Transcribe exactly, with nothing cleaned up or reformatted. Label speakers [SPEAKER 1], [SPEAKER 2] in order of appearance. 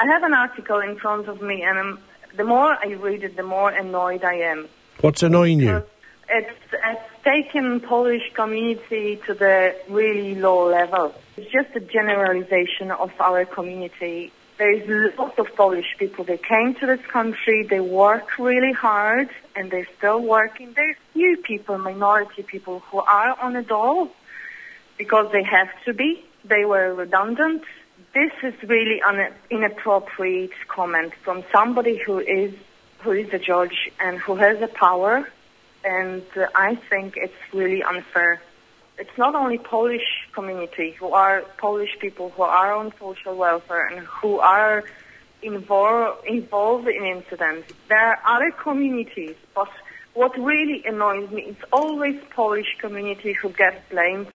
[SPEAKER 1] I have an article in front of me, and I'm, the more I read it, the more annoyed I am.
[SPEAKER 2] What's annoying you?
[SPEAKER 1] It's, it's taken Polish community to the really low level. It's just a generalization of our community. There is lots of Polish people. They came to this country, they work really hard, and they're still working. There's few people, minority people, who are on a dole because they have to be. They were redundant. This is really an inappropriate comment from somebody who is who is a judge and who has the power, and uh, I think it's really unfair. It's not only Polish community who are Polish people who are on social welfare and who are involved involved in incidents. There are other communities, but what really annoys me is always Polish community who gets blamed.